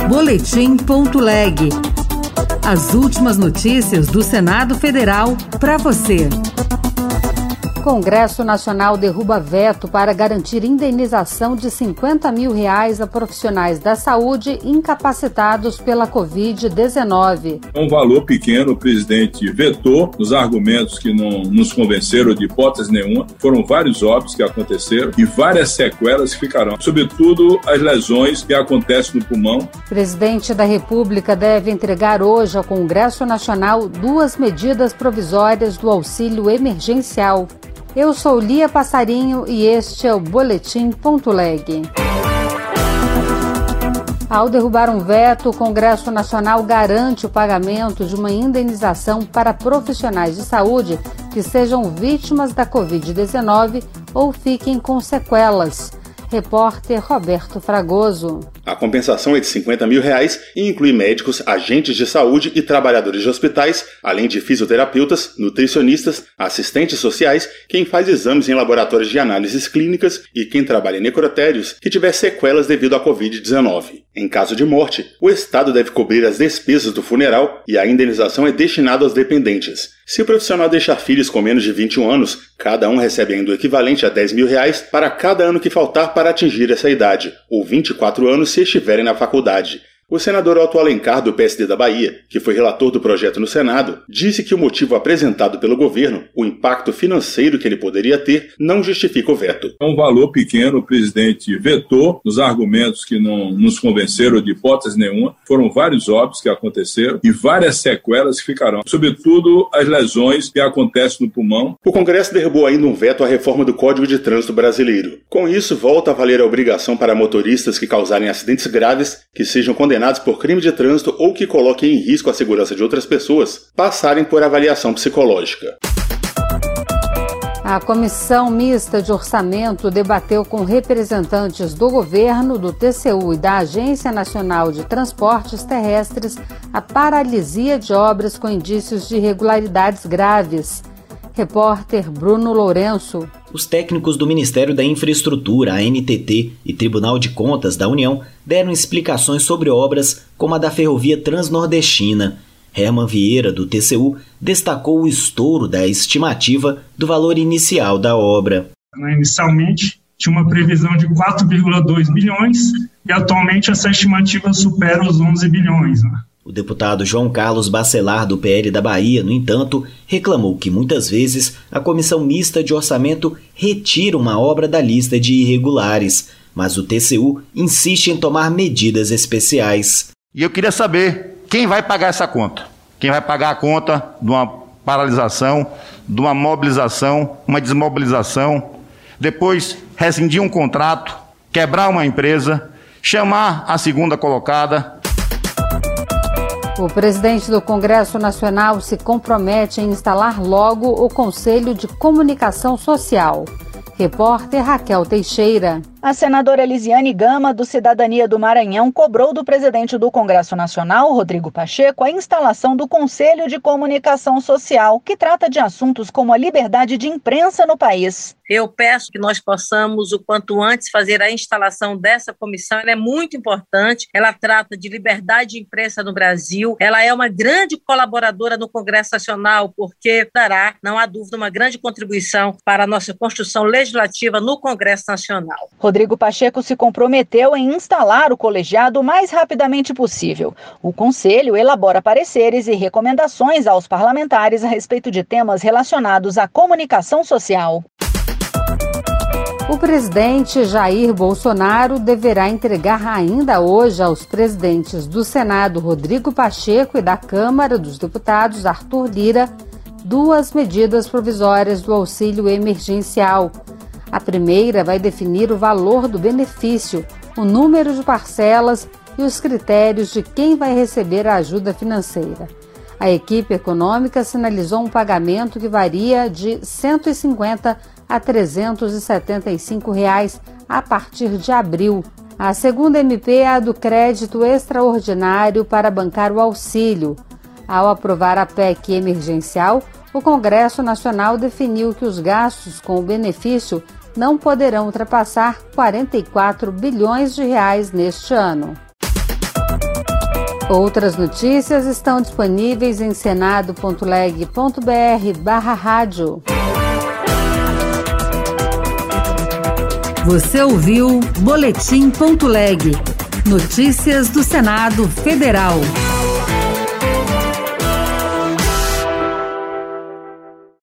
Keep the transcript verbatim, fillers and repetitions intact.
Boletim ponto leg. As últimas notícias do Senado Federal para você. Congresso Nacional derruba veto para garantir indenização de cinquenta mil reais a profissionais da saúde incapacitados pela covid dezenove. É um valor pequeno, o presidente vetou os argumentos que não nos convenceram de hipótese nenhuma. Foram vários óbitos que aconteceram e várias sequelas que ficarão, sobretudo as lesões que acontecem no pulmão. O presidente da República deve entregar hoje ao Congresso Nacional duas medidas provisórias do auxílio emergencial. Eu sou Lia Passarinho e este é o Boletim ponto leg. Ao derrubar um veto, o Congresso Nacional garante o pagamento de uma indenização para profissionais de saúde que sejam vítimas da covid dezenove ou fiquem com sequelas. Repórter Roberto Fragoso. A compensação é de cinquenta mil reais e inclui médicos, agentes de saúde e trabalhadores de hospitais, além de fisioterapeutas, nutricionistas, assistentes sociais, quem faz exames em laboratórios de análises clínicas e quem trabalha em necrotérios que tiver sequelas devido à covid dezenove. Em caso de morte, o Estado deve cobrir as despesas do funeral e a indenização é destinada aos dependentes. Se o profissional deixar filhos com menos de vinte e um anos, cada um recebe ainda o equivalente a dez mil reais para cada ano que faltar para atingir essa idade, ou vinte e quatro anos se estiverem na faculdade. O senador Otto Alencar, do P S D da Bahia, que foi relator do projeto no Senado, disse que o motivo apresentado pelo governo, o impacto financeiro que ele poderia ter, não justifica o veto. É um valor pequeno, o presidente vetou os argumentos que não nos convenceram de hipótese nenhuma. Foram vários óbitos que aconteceram e várias sequelas que ficarão, sobretudo as lesões que acontecem no pulmão. O Congresso derrubou ainda um veto à reforma do Código de Trânsito Brasileiro. Com isso, volta a valer a obrigação para motoristas que causarem acidentes graves, que sejam condenados por crime de trânsito ou que coloquem em risco a segurança de outras pessoas, passarem por avaliação psicológica. A Comissão Mista de Orçamento debateu com representantes do governo, do T C U e da Agência Nacional de Transportes Terrestres a paralisia de obras com indícios de irregularidades graves. Repórter Bruno Lourenço. Os técnicos do Ministério da Infraestrutura, a N T T e Tribunal de Contas da União deram explicações sobre obras como a da Ferrovia Transnordestina. Herman Vieira, do T C U, destacou o estouro da estimativa do valor inicial da obra. Inicialmente, tinha uma previsão de quatro vírgula dois bilhões e atualmente essa estimativa supera os onze bilhões, né? O deputado João Carlos Bacelar, do P L da Bahia, no entanto, reclamou que muitas vezes a Comissão Mista de Orçamento retira uma obra da lista de irregulares, mas o T C U insiste em tomar medidas especiais. E eu queria saber quem vai pagar essa conta. Quem vai pagar a conta de uma paralisação, de uma mobilização, uma desmobilização, depois rescindir um contrato, quebrar uma empresa, chamar a segunda colocada. O presidente do Congresso Nacional se compromete em instalar logo o Conselho de Comunicação Social. Repórter Raquel Teixeira. A senadora Elisiane Gama, do Cidadania do Maranhão, cobrou do presidente do Congresso Nacional, Rodrigo Pacheco, a instalação do Conselho de Comunicação Social, que trata de assuntos como a liberdade de imprensa no país. Eu peço que nós possamos, o quanto antes, fazer a instalação dessa comissão. Ela é muito importante, ela trata de liberdade de imprensa no Brasil, ela é uma grande colaboradora no Congresso Nacional, porque dará, não há dúvida, uma grande contribuição para a nossa construção legislativa no Congresso Nacional. Rodrigo Pacheco se comprometeu em instalar o colegiado o mais rapidamente possível. O Conselho elabora pareceres e recomendações aos parlamentares a respeito de temas relacionados à comunicação social. O presidente Jair Bolsonaro deverá entregar ainda hoje aos presidentes do Senado, Rodrigo Pacheco, e da Câmara dos Deputados, Arthur Lira, duas medidas provisórias do auxílio emergencial. A primeira vai definir o valor do benefício, o número de parcelas e os critérios de quem vai receber a ajuda financeira. A equipe econômica sinalizou um pagamento que varia de cento e cinquenta a trezentos e setenta e cinco reais a partir de abril. A segunda M P é a do crédito extraordinário para bancar o auxílio. Ao aprovar a P E C emergencial, o Congresso Nacional definiu que os gastos com o benefício não poderão ultrapassar quarenta e quatro bilhões de reais neste ano. Outras notícias estão disponíveis em senado ponto leg ponto br barra rádio. Você ouviu Boletim ponto leg. Notícias do Senado Federal.